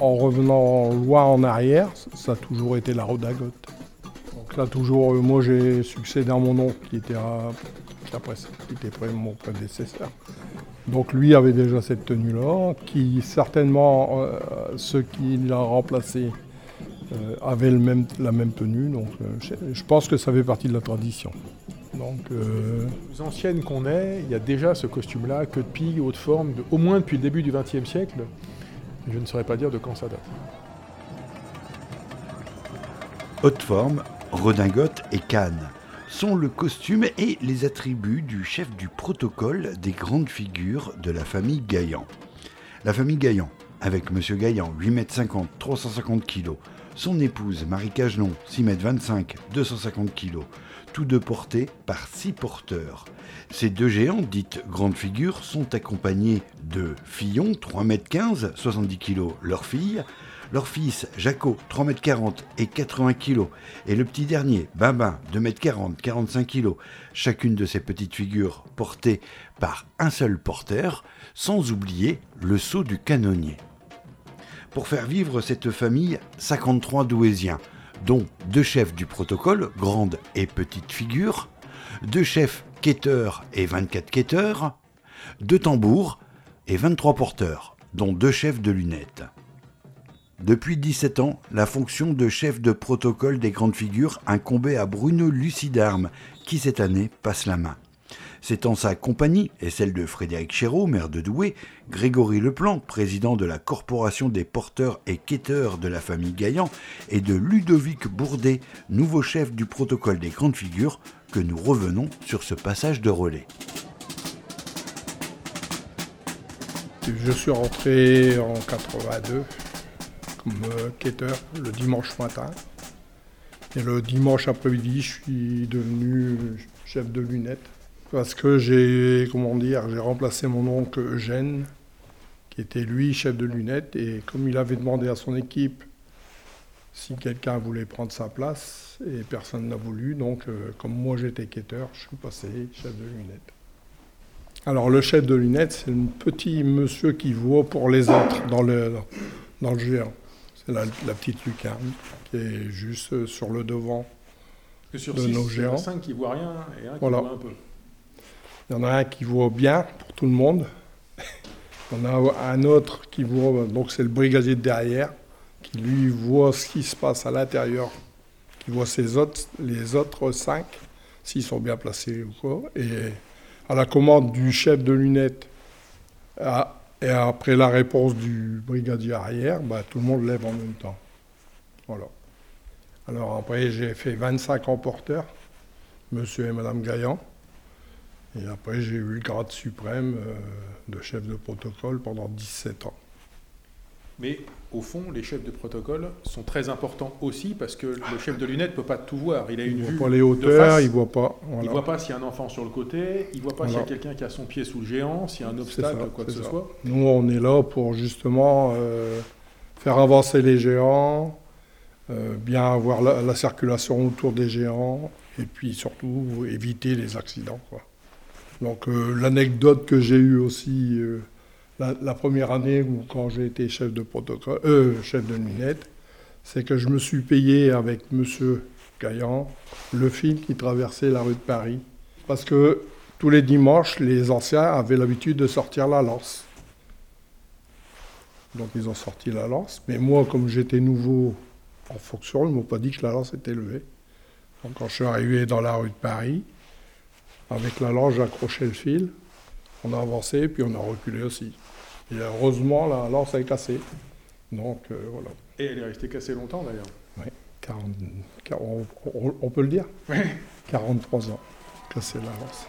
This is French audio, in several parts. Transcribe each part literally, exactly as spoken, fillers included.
en revenant loin en arrière, ça a toujours été la redingote. Donc là, toujours, moi j'ai succédé à mon oncle qui était, à, qui après, qui était mon prédécesseur. Donc lui avait déjà cette tenue-là, qui certainement, euh, ceux qui l'ont remplacé euh, avaient le même, la même tenue. Donc euh, je, je pense que ça fait partie de la tradition. Donc, euh... Les anciennes qu'on est, il y a déjà ce costume-là, queue de pie, haute forme, de, au moins depuis le début du vingtième siècle. Je ne saurais pas dire de quand ça date. Haute forme, redingote et canne sont le costume et les attributs du chef du protocole des grandes figures de la famille Gaillan. La famille Gaillan, avec Monsieur Gaillan, huit mètres cinquante, trois cent cinquante kilos, son épouse Marie Cagelon, six mètres vingt-cinq, deux cent cinquante kilos, tous deux portés par six porteurs. Ces deux géants, dites grandes figures, sont accompagnés de Fillon, trois mètres quinze, soixante-dix kilos, leur fille, leur fils Jaco, trois mètres quarante et quatre-vingts kilos, et le petit dernier, Babin, deux mètres quarante, quarante-cinq kilos, chacune de ces petites figures portées par un seul porteur, sans oublier le sceau du canonnier. Pour faire vivre cette famille, cinquante-trois douaisiens, dont deux chefs du protocole, grandes et petites figures, deux chefs quêteurs et vingt-quatre quêteurs, deux tambours et vingt-trois porteurs, dont deux chefs de lunettes. Depuis dix-sept ans, la fonction de chef de protocole des grandes figures incombait à Bruno Lucidarme, qui cette année passe la main. C'est en sa compagnie et celle de Frédéric Chéreau, maire de Douai, Grégory Leplan, président de la Corporation des porteurs et quêteurs de la famille Gaillan, et de Ludovic Bourdet, nouveau chef du protocole des grandes figures, que nous revenons sur ce passage de relais. Je suis rentré en quatre-vingt-deux comme quêteur le dimanche matin. Et le dimanche après-midi, je suis devenu chef de lunettes. Parce que j'ai, comment dire, j'ai remplacé mon oncle Eugène, qui était lui chef de lunettes, et comme il avait demandé à son équipe si quelqu'un voulait prendre sa place, et personne n'a voulu, donc euh, comme moi j'étais quêteur, je suis passé chef de lunettes. Alors le chef de lunettes, c'est le petit monsieur qui voit pour les autres dans le, dans le géant. C'est la, la petite lucarne qui est juste sur le devant que sur de six, nos géants. Il y en a cinq qui voient rien et un qui voilà. voit un peu. Il y en a un qui voit bien pour tout le monde. Il y en a un autre qui voit, donc c'est le brigadier de derrière, qui lui voit ce qui se passe à l'intérieur, qui voit ses autres, les autres cinq, s'ils sont bien placés ou quoi. Et à la commande du chef de lunettes, à, et après la réponse du brigadier arrière, bah, tout le monde lève en même temps. Voilà. Alors après, j'ai fait vingt-cinq ans porteur, monsieur et madame Gaillan. Et après, j'ai eu le grade suprême euh, de chef de protocole pendant dix-sept ans. Mais au fond, les chefs de protocole sont très importants aussi parce que le chef de lunettes ne peut pas tout voir. Il a une il vue voit pas les de hauteurs, face. il voit pas. Voilà. Il ne voit pas s'il y a un enfant sur le côté, il ne voit pas Voilà. s'il y a quelqu'un qui a son pied sous le géant, s'il y a un obstacle, ça, quoi que ce ça. soit. Nous, on est là pour justement euh, faire avancer les géants, euh, bien avoir la, la circulation autour des géants, et puis surtout éviter les accidents, quoi. Donc euh, l'anecdote que j'ai eue aussi euh, la, la première année où quand j'ai été chef de protocole, euh, chef de lunettes, c'est que je me suis payé avec monsieur Gaillan le fil qui traversait la rue de Paris. Parce que tous les dimanches, les anciens avaient l'habitude de sortir la lance. Donc ils ont sorti la lance. Mais moi, comme j'étais nouveau en fonction, ils ne m'ont pas dit que la lance était levée. Donc quand je suis arrivé dans la rue de Paris, avec la lance, j'ai accroché le fil, on a avancé, puis on a reculé aussi. Et heureusement, la lance est cassée. Donc, euh, voilà. Et elle est restée cassée longtemps, d'ailleurs. Oui, quarante, quarante, on, on peut le dire Oui. quarante-trois ans, cassée la lance.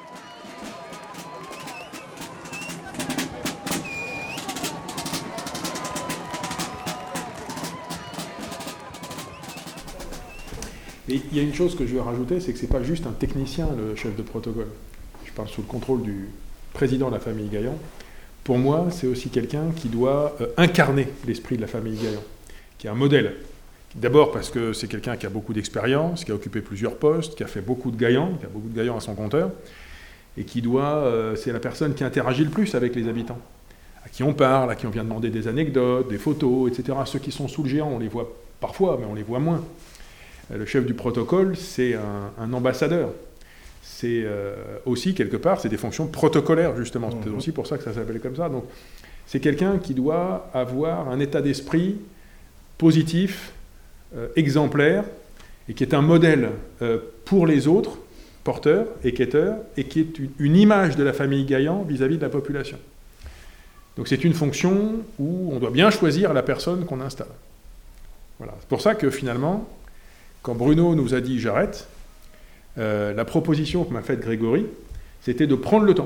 Et il y a une chose que je veux rajouter, c'est que ce n'est pas juste un technicien, le chef de protocole. Je parle sous le contrôle du président de la famille Gaillan. Pour moi, c'est aussi quelqu'un qui doit euh, incarner l'esprit de la famille Gaillan, qui est un modèle. D'abord parce que c'est quelqu'un qui a beaucoup d'expérience, qui a occupé plusieurs postes, qui a fait beaucoup de Gaillans, qui a beaucoup de Gaillans à son compteur, et qui doit, euh, c'est la personne qui interagit le plus avec les habitants, qui on parle, à qui on vient demander des anecdotes, des photos, et cetera. Ceux qui sont sous le géant, on les voit parfois, mais on les voit moins. Le chef du protocole, c'est un, un ambassadeur. C'est euh, aussi, quelque part, c'est des fonctions protocolaires, justement. C'est mmh. aussi pour ça que ça s'appelle comme ça. Donc, c'est quelqu'un qui doit avoir un état d'esprit positif, euh, exemplaire, et qui est un modèle euh, pour les autres, porteurs et quêteurs, et qui est une, une image de la famille Gaillan vis-à-vis de la population. Donc c'est une fonction où on doit bien choisir la personne qu'on installe. Voilà. C'est pour ça que finalement, quand Bruno nous a dit « j'arrête », euh, la proposition que m'a faite Grégory, c'était de prendre le temps,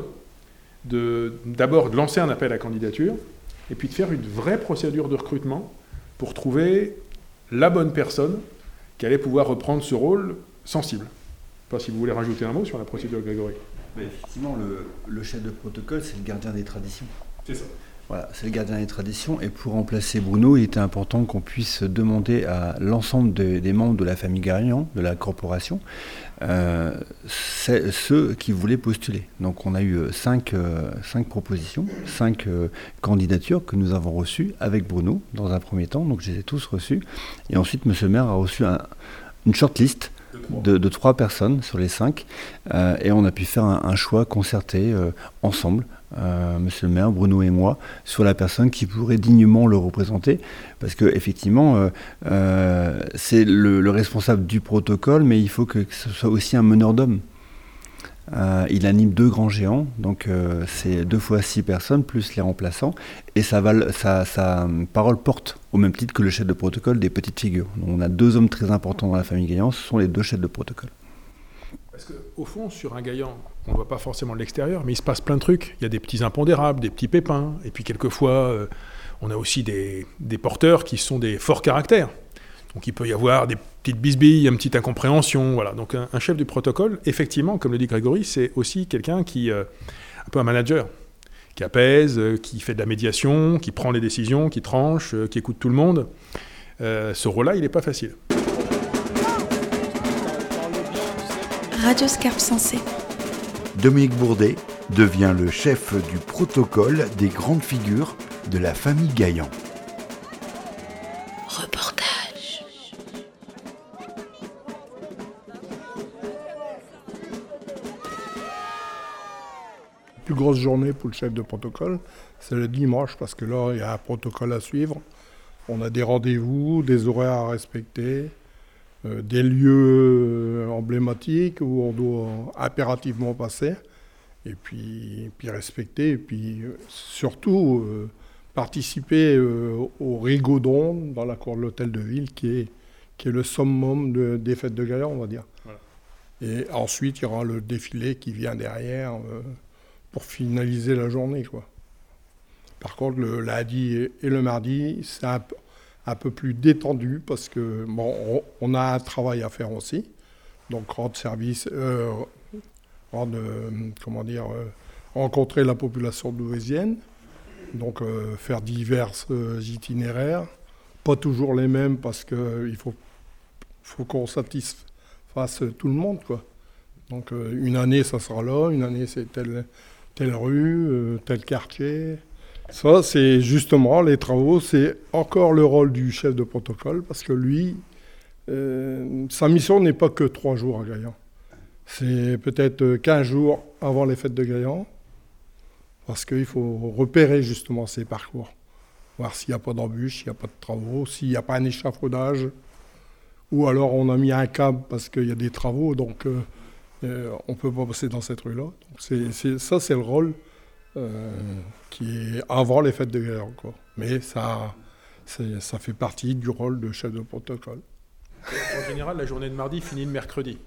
de, d'abord de lancer un appel à candidature, et puis de faire une vraie procédure de recrutement pour trouver la bonne personne qui allait pouvoir reprendre ce rôle sensible. Je ne sais pas si vous voulez rajouter un mot sur la procédure Grégory. Mais effectivement, le, le chef de protocole, c'est le gardien des traditions. C'est ça. Voilà, c'est le gardien des traditions. Et pour remplacer Bruno, il était important qu'on puisse demander à l'ensemble de, des membres de la famille Gaillan, de la corporation, euh, ceux qui voulaient postuler. Donc on a eu cinq, euh, cinq propositions, cinq euh, candidatures que nous avons reçues avec Bruno dans un premier temps. Donc je les ai tous reçus. Et ensuite, M. le maire a reçu un, une shortlist de, de trois personnes sur les cinq. Euh, et on a pu faire un, un choix concerté euh, ensemble. Euh, Monsieur le maire, Bruno et moi, sur la personne qui pourrait dignement le représenter, parce que effectivement, euh, euh, c'est le, le responsable du protocole, mais il faut que, que ce soit aussi un meneur d'hommes. Euh, il anime deux grands géants, donc euh, c'est deux fois six personnes plus les remplaçants, et sa, sa, sa parole porte au même titre que le chef de protocole des petites figures. Donc on a deux hommes très importants dans la famille Gaillan, ce sont les deux chefs de protocole. Parce qu'au fond, sur un Gaillan, on ne voit pas forcément de l'extérieur, mais il se passe plein de trucs. Il y a des petits impondérables, des petits pépins, et puis quelquefois, euh, on a aussi des, des porteurs qui sont des forts caractères. Donc il peut y avoir des petites bisbilles, une petite incompréhension. Voilà. Donc un, un chef du protocole, effectivement, comme le dit Grégory, c'est aussi quelqu'un qui, euh, un peu un manager, qui apaise, euh, qui fait de la médiation, qui prend les décisions, qui tranche, euh, qui écoute tout le monde. Euh, ce rôle-là, il n'est pas facile. Radio Scarpe Sensée. Dominique Bourdet devient le chef du protocole des grandes figures de la famille Gaillan. Reportage. La plus grosse journée pour le chef de protocole, c'est le dimanche, parce que là, il y a un protocole à suivre. On a des rendez-vous, des horaires à respecter. Euh, des lieux emblématiques où on doit impérativement passer, et puis, puis respecter, et puis euh, surtout euh, participer euh, au rigodon dans la cour de l'hôtel de ville, qui est, qui est le summum de, des fêtes de Gaillan, on va dire. Voilà. Et ensuite, il y aura le défilé qui vient derrière euh, pour finaliser la journée, quoi. Par contre, le lundi et, et le mardi, c'est un peu un peu plus détendu, parce que bon, on, on a un travail à faire aussi, donc rendre service, euh, rendre, euh, comment dire, euh, rencontrer la population douaisienne, donc euh, faire divers euh, itinéraires, pas toujours les mêmes, parce qu'il faut, faut qu'on satisfasse tout le monde, quoi. Donc euh, une année ça sera là, une année c'est telle, telle rue, euh, tel quartier. Ça, c'est justement les travaux, c'est encore le rôle du chef de protocole, parce que lui, euh, sa mission n'est pas que trois jours à Gaillan. C'est peut-être quinze jours avant les fêtes de Gaillan, parce qu'il faut repérer justement ces parcours, voir s'il n'y a pas d'embûches, s'il n'y a pas de travaux, s'il n'y a pas un échafaudage, ou alors on a mis un câble parce qu'il y a des travaux, donc euh, euh, on ne peut pas passer dans cette rue-là. Donc c'est, c'est, ça, c'est le rôle Euh, qui est avant les fêtes de Gaillan, quoi. Mais ça, ça fait partie du rôle de chef de protocole. En général, la journée de mardi finit le mercredi.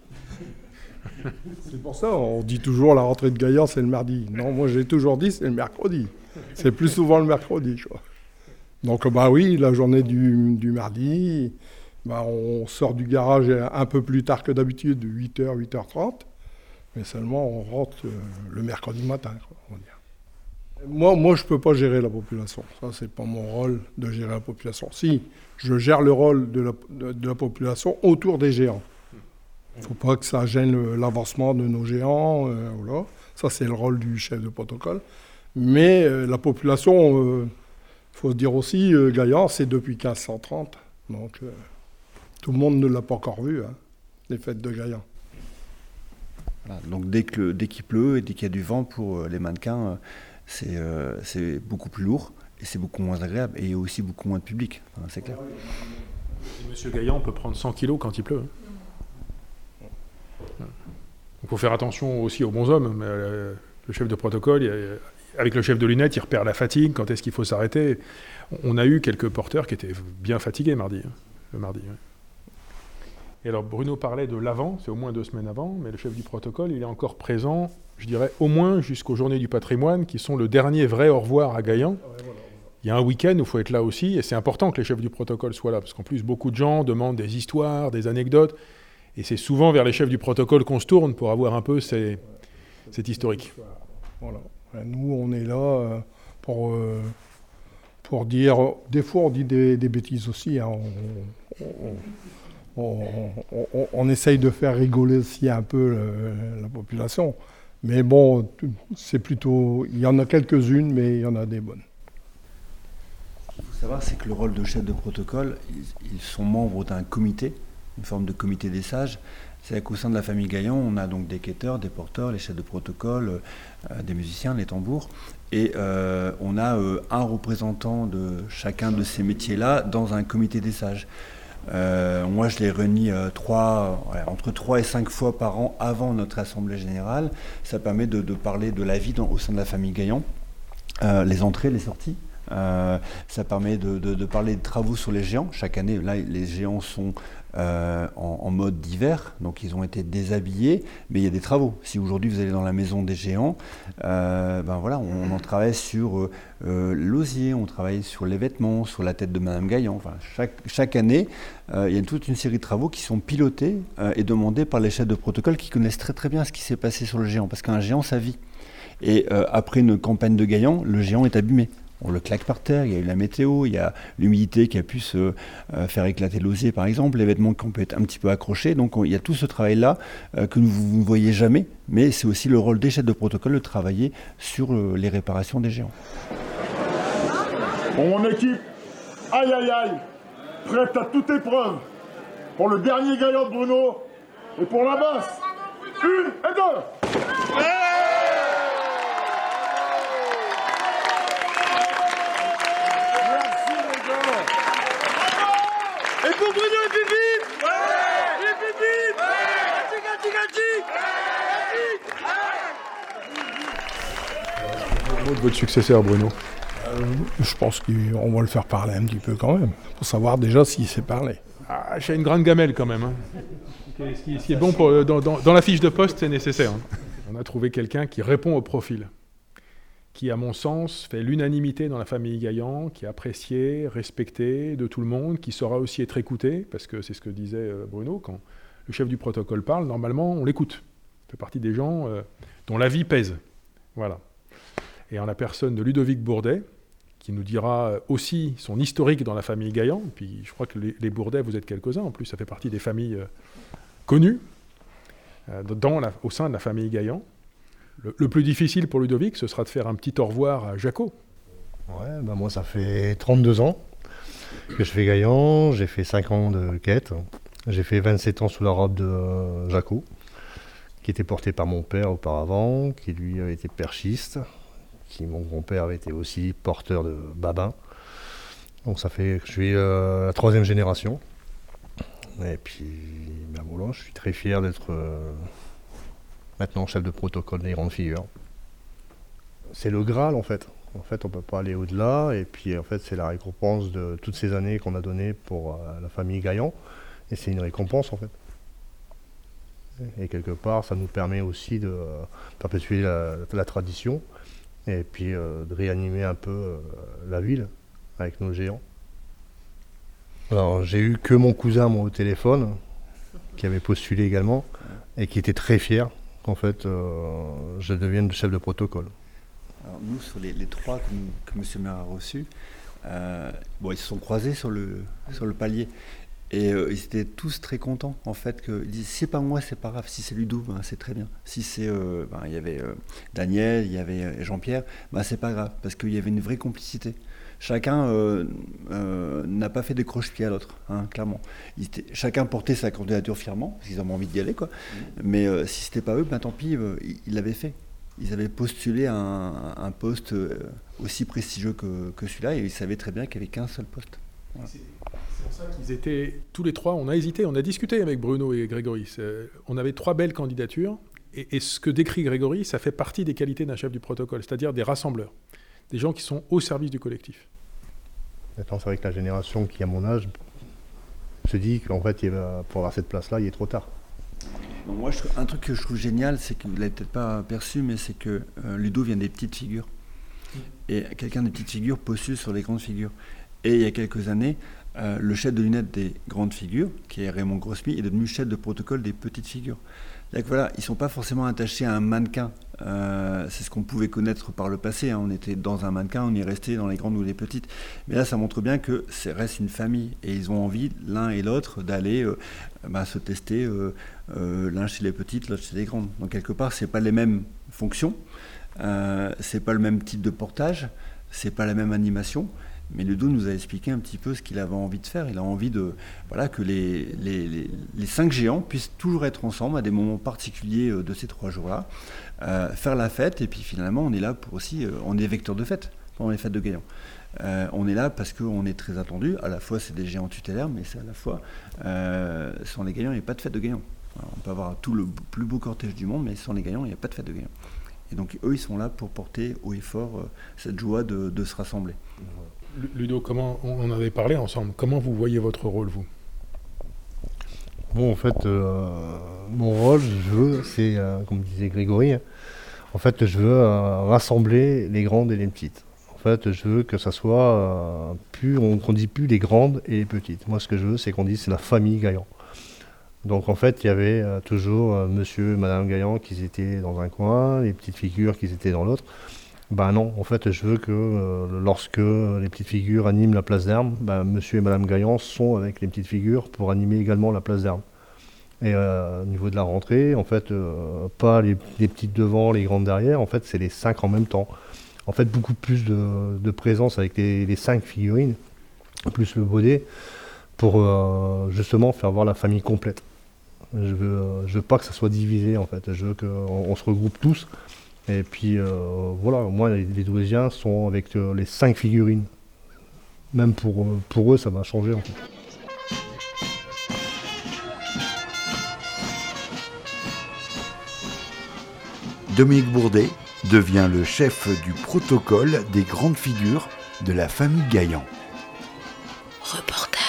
C'est pour ça, on dit toujours la rentrée de Gaillan, c'est le mardi. Non, moi j'ai toujours dit c'est le mercredi. C'est plus souvent le mercredi, quoi. Donc bah oui, la journée du, du mardi, bah, on sort du garage un peu plus tard que d'habitude, huit heures, huit heures trente. Mais seulement on rentre euh, le mercredi matin, quoi, on va dire. Moi, moi, je ne peux pas gérer la population. Ça, ce n'est pas mon rôle de gérer la population. Si, je gère le rôle de la, de, de la population autour des géants. Il ne faut pas que ça gêne l'avancement de nos géants. Euh, voilà. Ça, c'est le rôle du chef de protocole. Mais euh, la population, il euh, faut se dire aussi, euh, Gaillan, c'est depuis quinze cent trente. Donc euh, tout le monde ne l'a pas encore vu, hein, les fêtes de Gaillan. Voilà, donc dès, que le, dès qu'il pleut et dès qu'il y a du vent pour euh, les mannequins, euh, c'est, euh, c'est beaucoup plus lourd et c'est beaucoup moins agréable et il y a aussi beaucoup moins de public, enfin, c'est clair. Et Monsieur Gaillan peut prendre cent kilos quand il pleut. Hein. Il faut faire attention aussi aux bons hommes. Mais, euh, le chef de protocole, il, avec le chef de lunettes, il repère la fatigue, quand est-ce qu'il faut s'arrêter. On a eu quelques porteurs qui étaient bien fatigués mardi, hein, le mardi. Ouais. Et alors Bruno parlait de l'avant, c'est au moins deux semaines avant, mais le chef du protocole, il est encore présent, je dirais au moins jusqu'aux Journées du patrimoine, qui sont le dernier vrai au revoir à Gaillan. Il y a un week-end où il faut être là aussi, et c'est important que les chefs du protocole soient là, parce qu'en plus, beaucoup de gens demandent des histoires, des anecdotes, et c'est souvent vers les chefs du protocole qu'on se tourne pour avoir un peu ces, cet historique. Voilà. Nous, on est là pour, pour dire... Des fois, on dit des, des bêtises aussi. Hein. On, on, on, on, on essaye de faire rigoler aussi un peu le, la population. Mais bon, c'est plutôt... Il y en a quelques-unes, mais il y en a des bonnes. Ce qu'il faut savoir, c'est que le rôle de chef de protocole, ils, ils sont membres d'un comité, une forme de comité des sages. C'est qu'au sein de la famille Gaillan, on a donc des quêteurs, des porteurs, les chefs de protocole, euh, des musiciens, les tambours. Et euh, on a euh, un représentant de chacun de ces métiers-là dans un comité des sages. Euh, moi, je les réunis euh, trois, ouais, entre trois et cinq fois par an avant notre assemblée générale. Ça permet de, de parler de la vie dans, au sein de la famille Gaillan, euh, les entrées, les sorties. Euh, ça permet de, de, de parler de travaux sur les géants. Chaque année, là, les géants sont euh, en, en mode d'hiver, donc ils ont été déshabillés, mais il y a des travaux. Si aujourd'hui vous allez dans la maison des géants, euh, ben voilà, on, on en travaille sur euh, l'osier, on travaille sur les vêtements, sur la tête de Madame Gaillan. Enfin, chaque, chaque année, euh, il y a toute une série de travaux qui sont pilotés euh, et demandés par les chefs de protocole qui connaissent très très bien ce qui s'est passé sur le géant, parce qu'un géant, ça vit. Et euh, après une campagne de Gaillan, le géant est abîmé. On le claque par terre, il y a eu la météo, il y a l'humidité qui a pu se euh, faire éclater l'osier par exemple, les vêtements qui ont pu être un petit peu accrochés. Donc on, il y a tout ce travail-là euh, que vous ne voyez jamais, mais c'est aussi le rôle des chefs de protocole de travailler sur euh, les réparations des géants. Bon, mon équipe, aïe aïe aïe, prête à toute épreuve pour le dernier Gaillan de Bruno et pour la basse. Une et deux. Ouais. Et pour Bruno et Pépite. Ouais. Et Pépite. Ouais. Gachi, gachi, gachi. Le mot de votre successeur, Bruno. Euh, je pense qu'on va le faire parler un petit peu quand même, pour savoir déjà s'il sait parler. Ah, j'ai une grande gamelle quand même. Hein. Ce, qui, ce qui est bon pour, dans, dans, dans la fiche de poste, c'est nécessaire. Hein. On a trouvé quelqu'un qui répond au profil, qui, à mon sens, fait l'unanimité dans la famille Gaillan, qui est apprécié, respecté de tout le monde, qui saura aussi être écouté, parce que c'est ce que disait Bruno, quand le chef du protocole parle, normalement, on l'écoute. Il fait partie des gens euh, dont la vie pèse. Voilà. Et en la personne de Ludovic Bourdet, qui nous dira aussi son historique dans la famille Gaillan. Puis je crois que les, les Bourdais, vous êtes quelques-uns, en plus, ça fait partie des familles euh, connues euh, dans la, au sein de la famille Gaillan. Le, le plus difficile pour Ludovic, ce sera de faire un petit au revoir à Jaco. Ouais, bah moi, ça fait trente-deux ans que je fais Gaillan. J'ai fait cinq ans de quête. J'ai fait vingt-sept ans sous la robe de euh, Jaco, qui était porté par mon père auparavant, qui lui était perchiste, qui mon grand-père avait été aussi porteur de babin. Donc ça fait que je suis euh, la troisième génération. Et puis, ben voilà, je suis très fier d'être euh, maintenant chef de protocole des grandes figures. C'est le Graal en fait. En fait, on ne peut pas aller au-delà. Et puis en fait, c'est la récompense de toutes ces années qu'on a données pour euh, la famille Gaillan. Et c'est une récompense en fait. Et quelque part, ça nous permet aussi de euh, perpétuer la, la tradition. Et puis euh, de réanimer un peu euh, la ville avec nos géants. Alors j'ai eu que mon cousin moi, au téléphone, qui avait postulé également, et qui était très fier qu'en fait euh, je devienne chef de protocole. Alors nous, sur les, les trois que, nous, que M. le maire a reçus, euh, bon, ils se sont croisés sur le, sur le palier. Et euh, ils étaient tous très contents, en fait, que, ils disent, si c'est pas moi, c'est pas grave, si c'est Ludo, ben, c'est très bien. Si c'est, euh, ben, il y avait euh, Daniel, il y avait Jean-Pierre, ben, c'est pas grave, parce qu'il y avait une vraie complicité. Chacun euh, euh, n'a pas fait de croche-pied à l'autre, hein, clairement. Ils étaient, chacun portait sa candidature fièrement, parce qu'ils avaient envie d'y aller, quoi. Mmh. Mais euh, si c'était pas eux, ben, tant pis, euh, ils l'avaient fait. Ils avaient postulé à un, un poste aussi prestigieux que, que celui-là, et ils savaient très bien qu'il n'y avait qu'un seul poste. Voilà. C'est, c'est pour ça qu'ils étaient tous les trois, on a hésité, on a discuté avec Bruno et Grégory. C'est, on avait trois belles candidatures, et, et ce que décrit Grégory, ça fait partie des qualités d'un chef du protocole, c'est-à-dire des rassembleurs, des gens qui sont au service du collectif. Maintenant, c'est vrai que la génération qui a mon âge se dit qu'en fait, il va, pour avoir cette place-là, il est trop tard. Bon, moi, je, un truc que je trouve génial, c'est que vous ne l'avez peut-être pas perçu, mais c'est que euh, Ludo vient des petites figures. Et quelqu'un des petites figures postule sur les grandes figures. Et il y a quelques années, euh, le chef de lunettes des grandes figures, qui est Raymond Grosmi, est devenu chef de protocole des petites figures. Donc voilà, ils ne sont pas forcément attachés à un mannequin. Euh, c'est ce qu'on pouvait connaître par le passé. Hein. On était dans un mannequin, on y restait dans les grandes ou les petites. Mais là, ça montre bien que ça reste une famille. Et ils ont envie, l'un et l'autre, d'aller euh, bah, se tester, euh, euh, l'un chez les petites, l'autre chez les grandes. Donc quelque part, ce n'est pas les mêmes fonctions, euh, ce n'est pas le même type de portage, ce n'est pas la même animation. Mais Ludo nous a expliqué un petit peu ce qu'il avait envie de faire. Il a envie de, voilà, que les, les, les, les cinq géants puissent toujours être ensemble à des moments particuliers de ces trois jours-là, euh, faire la fête. Et puis finalement, on est là pour aussi, euh, on est vecteur de fête pendant les fêtes de Gaillan. Euh, on est là parce qu'on est très attendu. À la fois, c'est des géants tutélaires, mais c'est à la fois, euh, sans les Gaillans, il n'y a pas de fête de Gaillan. Alors, on peut avoir tout le plus beau cortège du monde, mais sans les Gaillans, il n'y a pas de fête de Gaillan. Et donc, eux, ils sont là pour porter haut et fort euh, cette joie de, de se rassembler. Ludo, comment on en avait parlé ensemble. Comment vous voyez votre rôle, vous ? Bon, en fait, euh, mon rôle, je veux, c'est, euh, comme disait Grégory, hein, en fait, je veux euh, rassembler les grandes et les petites. En fait, je veux que ça soit euh, plus, on ne dit plus les grandes et les petites. Moi, ce que je veux, c'est qu'on dise c'est la famille Gaillan. Donc, en fait, il y avait euh, toujours euh, monsieur et madame Gaillan qui étaient dans un coin, les petites figures qui étaient dans l'autre. Ben non, en fait, je veux que euh, lorsque les petites figures animent la place d'Armes, ben, monsieur et madame Gaillan sont avec les petites figures pour animer également la place d'Armes. Et euh, au niveau de la rentrée, en fait, euh, pas les, les petites devant, les grandes derrière, en fait, c'est les cinq en même temps. En fait, beaucoup plus de, de présence avec les, les cinq figurines, plus le baudet, pour euh, justement faire voir la famille complète. Je veux, euh, je veux pas que ça soit divisé, en fait. Je veux qu'on on se regroupe tous. Et puis euh, voilà, moi les, les Douésiens sont avec euh, les cinq figurines. Même pour, pour eux, ça va changer en fait. Dominique Bourdet devient le chef du protocole des grandes figures de la famille Gaillan. Reportage.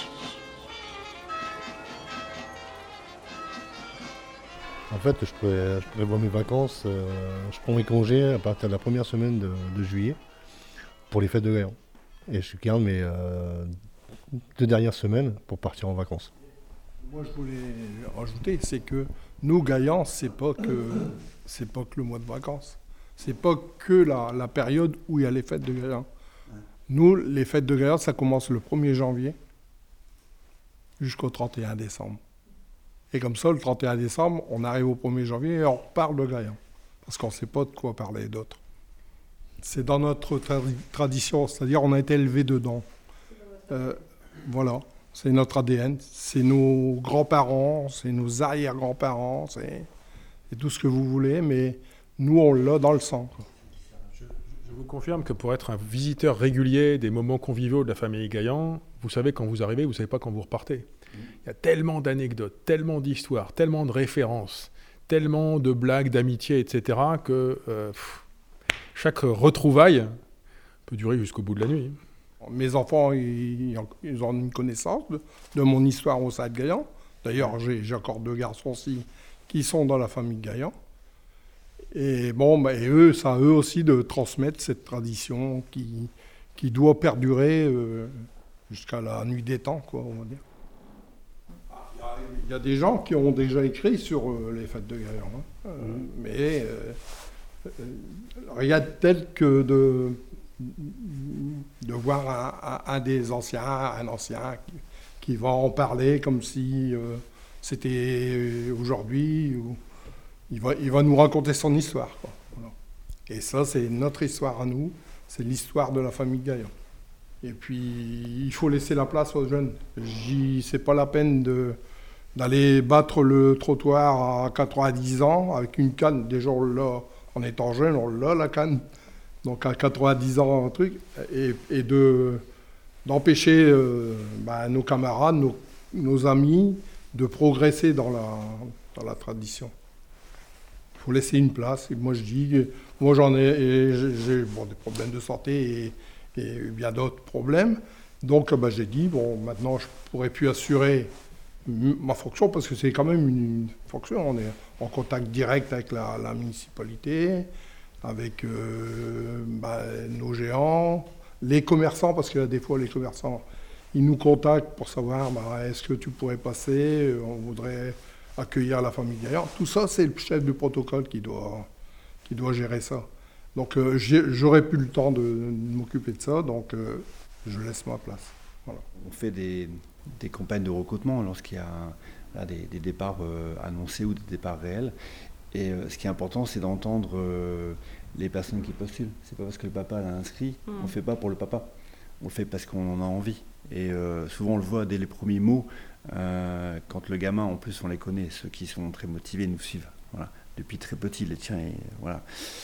En fait, je, pré- je prévois mes vacances, euh, je prends mes congés à partir de la première semaine de, de juillet pour les fêtes de Gaillan. Et je garde mes euh, deux dernières semaines pour partir en vacances. Moi, je voulais rajouter, c'est que nous, Gaillan, c'est pas que c'est pas que le mois de vacances. C'est pas que la, la période où il y a les fêtes de Gaillan. Nous, les fêtes de Gaillan, ça commence le premier janvier jusqu'au trente et un décembre. Et comme ça, le trente et un décembre, on arrive au premier janvier et on reparle de Gaillan. Parce qu'on ne sait pas de quoi parler d'autre. C'est dans notre tra- tradition, c'est-à-dire on a été élevé dedans. Euh, voilà, c'est notre A D N, c'est nos grands-parents, c'est nos arrière-grands-parents, c'est, c'est tout ce que vous voulez, mais nous, on l'a dans le sang. Quoi. Je, je vous confirme que pour être un visiteur régulier des moments conviviaux de la famille Gaillan, vous savez quand vous arrivez, vous ne savez pas quand vous repartez. Il y a tellement d'anecdotes, tellement d'histoires, tellement de références, tellement de blagues, d'amitié, et cetera, que euh, pff, chaque retrouvaille peut durer jusqu'au bout de la nuit. Mes enfants, ils, ils ont une connaissance de, de mon histoire au sein de Gaillan. D'ailleurs, j'ai, j'ai encore deux garçons aussi qui sont dans la famille Gaillan. Et bon, bah, et eux, c'est à eux aussi de transmettre cette tradition qui, qui doit perdurer euh, jusqu'à la nuit des temps, quoi, on va dire. Il y a des gens qui ont déjà écrit sur euh, les fêtes de Gaillan, hein. euh, mmh. mais euh, euh, rien de tel que de, de voir un, un, un des anciens, un ancien qui, qui va en parler comme si euh, c'était aujourd'hui. Ou... Il, va, il va nous raconter son histoire, quoi. Voilà. Et ça, c'est notre histoire à nous, c'est l'histoire de la famille Gaillan. Et puis, il faut laisser la place aux jeunes. J'y, c'est pas la peine de, d'aller battre le trottoir à quatre-vingt-dix ans avec une canne. Déjà, on l'a, en étant jeune, on l'a, la canne. Donc, à quatre-vingt-dix ans, un truc. Et, et de, d'empêcher euh, bah, nos camarades, nos, nos amis, de progresser dans la, dans la tradition. Il faut laisser une place. Et moi, je dis, moi, j'en ai, et j'ai, j'ai bon, des problèmes de santé et et bien d'autres problèmes. Donc bah, j'ai dit, bon, maintenant je ne pourrais plus assurer m- ma fonction parce que c'est quand même une, une fonction. On est en contact direct avec la, la municipalité, avec euh, bah, nos géants, les commerçants, parce que des fois les commerçants, ils nous contactent pour savoir bah, est-ce que tu pourrais passer, on voudrait accueillir la famille Gaillan. Tout ça, c'est le chef du protocole qui doit, qui doit gérer ça. Donc euh, j'aurais plus le temps de, de m'occuper de ça, donc euh, je laisse ma place. Voilà. On fait des, des campagnes de recrutement lorsqu'il y a là, des, des départs euh, annoncés ou des départs réels. Et euh, ce qui est important, c'est d'entendre euh, les personnes qui postulent. C'est pas parce que le papa l'a inscrit, mmh. on le fait pas pour le papa. On le fait parce qu'on en a envie. Et euh, souvent, on le voit dès les premiers mots. Euh, quand le gamin, en plus, on les connaît, ceux qui sont très motivés nous suivent. Voilà. Depuis très petit, les tiens, et voilà.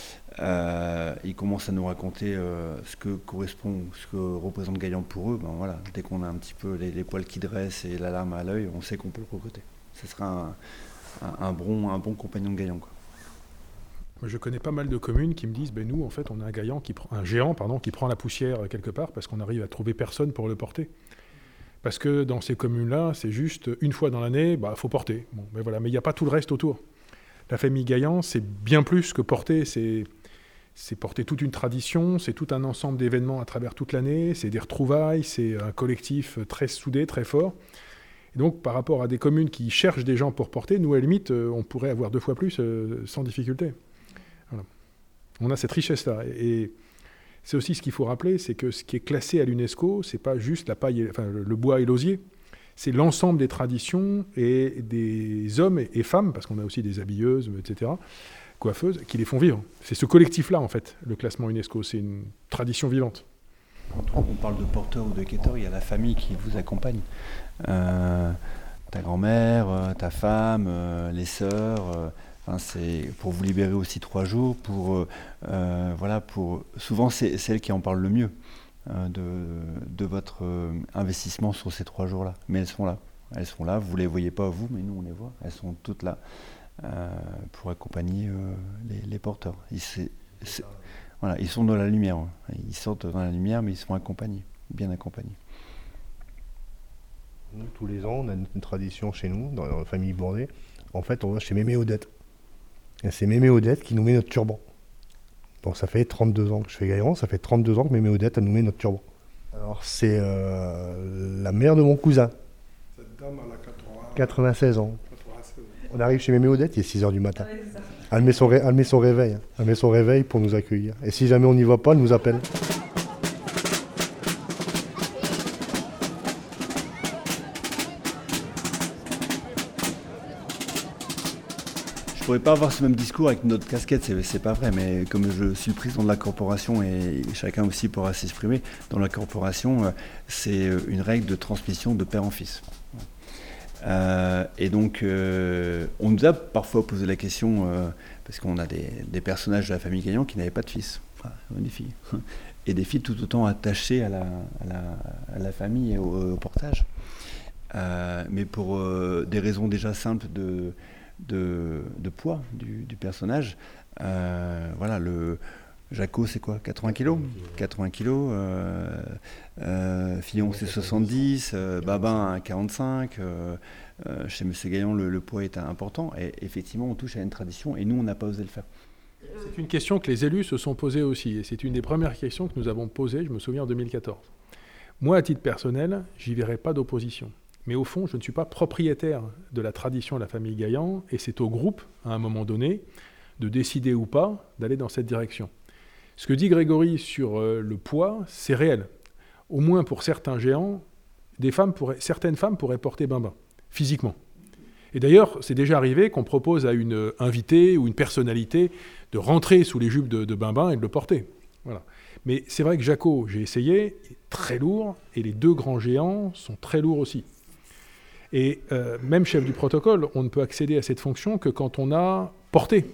Euh, ils commencent à nous raconter euh, ce que correspond, ce que représente Gaillan pour eux. Ben voilà, dès qu'on a un petit peu les, les poils qui dressent et la larme à l'œil, on sait qu'on peut le recruter. Ce sera un, un, un, bon, un bon compagnon de Gaillan, quoi. Moi, je connais pas mal de communes qui me disent, ben nous, en fait, on a un Gaillan qui prend, un géant, pardon, qui prend la poussière quelque part parce qu'on arrive à trouver personne pour le porter. Parce que dans ces communes-là, c'est juste une fois dans l'année, bah, faut porter. Bon, ben voilà, mais il n'y a pas tout le reste autour. La famille Gaillan, c'est bien plus que porter, c'est C'est porter toute une tradition, c'est tout un ensemble d'événements à travers toute l'année, c'est des retrouvailles, c'est un collectif très soudé, très fort. Et donc, par rapport à des communes qui cherchent des gens pour porter, nous, à la limite, on pourrait avoir deux fois plus euh, sans difficulté. Voilà. On a cette richesse-là. Et c'est aussi ce qu'il faut rappeler, c'est que ce qui est classé à l'UNESCO, c'est pas juste la paille, et, enfin, le bois et l'osier, c'est l'ensemble des traditions et des hommes et femmes, parce qu'on a aussi des habilleuses, et cetera, coiffeuses, qui les font vivre. C'est ce collectif-là, en fait, le classement UNESCO. C'est une tradition vivante. Quand on parle de porteur ou de quêteur, il y a la famille qui vous accompagne. Euh, ta grand-mère, ta femme, euh, les sœurs. Euh, enfin, c'est pour vous libérer aussi trois jours. Pour, euh, voilà, pour, souvent, c'est, c'est elles qui en parlent le mieux euh, de, de votre euh, investissement sur ces trois jours-là. Mais elles sont là. Elles sont là. Vous ne les voyez pas, vous, mais nous, on les voit. Elles sont toutes là. Euh, pour accompagner euh, les, les porteurs. Ils, c'est, c'est, voilà, ils sont dans la lumière. Hein. Ils sortent dans la lumière, mais ils sont accompagnés, bien accompagnés. Nous, tous les ans, on a une tradition chez nous, dans la famille Bourdet. En fait, on va chez Mémé Odette. Et c'est Mémé Odette qui nous met notre turban. Donc ça fait trente-deux ans que je fais Gaillan, ça fait trente-deux ans que Mémé Odette a nous met notre turban. Alors c'est euh, la mère de mon cousin. Cette dame, elle a quatre-vingts... quatre-vingt-seize ans. On arrive chez Mémé Odette, il est six heures du matin. Ah oui, elle, met son ré... elle met son réveil. Hein. Elle met son réveil pour nous accueillir. Et si jamais on n'y va pas, elle nous appelle. Je ne pourrais pas avoir ce même discours avec notre casquette, c'est, c'est pas vrai, mais comme je suis le président de la corporation et chacun aussi pourra s'exprimer, dans la corporation, c'est une règle de transmission de père en fils. Euh, et donc, euh, on nous a parfois posé la question, euh, parce qu'on a des, des personnages de la famille Gaillan qui n'avaient pas de fils, enfin, des filles, et des filles tout autant attachées à la, à la, à la famille et au, au portage. Euh, mais pour euh, des raisons déjà simples de, de, de poids du, du personnage, euh, voilà, le... Jaco, c'est quoi, quatre-vingts kilos quatre-vingts kilos, euh, euh, Fillon, c'est soixante-dix, euh, Babin, quarante-cinq. Euh, euh, chez M. Gaillan, le, le poids est important. Et effectivement, on touche à une tradition et nous, on n'a pas osé le faire. C'est une question que les élus se sont posées aussi. Et c'est une des premières questions que nous avons posées, je me souviens, en deux mille quatorze. Moi, à titre personnel, j'y verrai pas d'opposition. Mais au fond, je ne suis pas propriétaire de la tradition de la famille Gaillan. Et c'est au groupe, à un moment donné, de décider ou pas d'aller dans cette direction. Ce que dit Grégory sur euh, le poids, c'est réel. Au moins pour certains géants, des femmes pourraient, certaines femmes pourraient porter Bim-Bim, physiquement. Et d'ailleurs, c'est déjà arrivé qu'on propose à une invitée ou une personnalité de rentrer sous les jupes de, de Bim-Bim et de le porter. Voilà. Mais c'est vrai que Jaco, j'ai essayé, est très lourd, et les deux grands géants sont très lourds aussi. Et euh, même chef du protocole, on ne peut accéder à cette fonction que quand on a porté.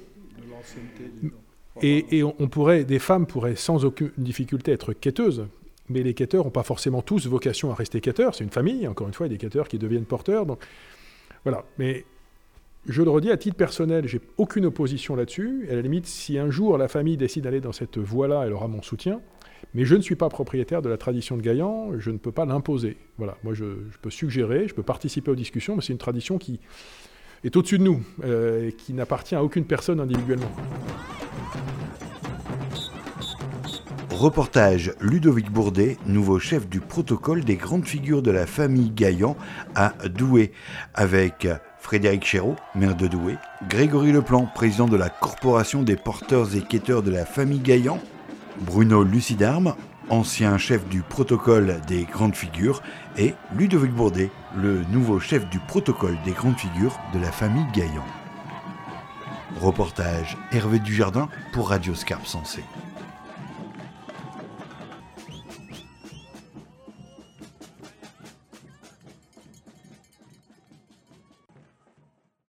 Et, et on, on pourrait, des femmes pourraient sans aucune difficulté être quêteuses, mais les quêteurs n'ont pas forcément tous vocation à rester quêteurs. C'est une famille, encore une fois, il y a des quêteurs qui deviennent porteurs. Donc voilà. Mais je le redis, à titre personnel, j'ai aucune opposition là-dessus. Et à la limite, si un jour la famille décide d'aller dans cette voie-là, elle aura mon soutien. Mais je ne suis pas propriétaire de la tradition de Gaillan, je ne peux pas l'imposer. Voilà. Moi, je, je peux suggérer, je peux participer aux discussions, mais c'est une tradition qui est au-dessus de nous, euh, et qui n'appartient à aucune personne individuellement. Reportage Ludovic Bourdet, nouveau chef du protocole des grandes figures de la famille Gaillan à Douai, avec Frédéric Chéreau, maire de Douai, Grégory Leplan, président de la corporation des porteurs et quêteurs de la famille Gaillan, Bruno Lucidarme, ancien chef du protocole des grandes figures, et Ludovic Bourdet, le nouveau chef du protocole des grandes figures de la famille Gaillan. Reportage Hervé Dujardin pour Radio Scarpe Sensée.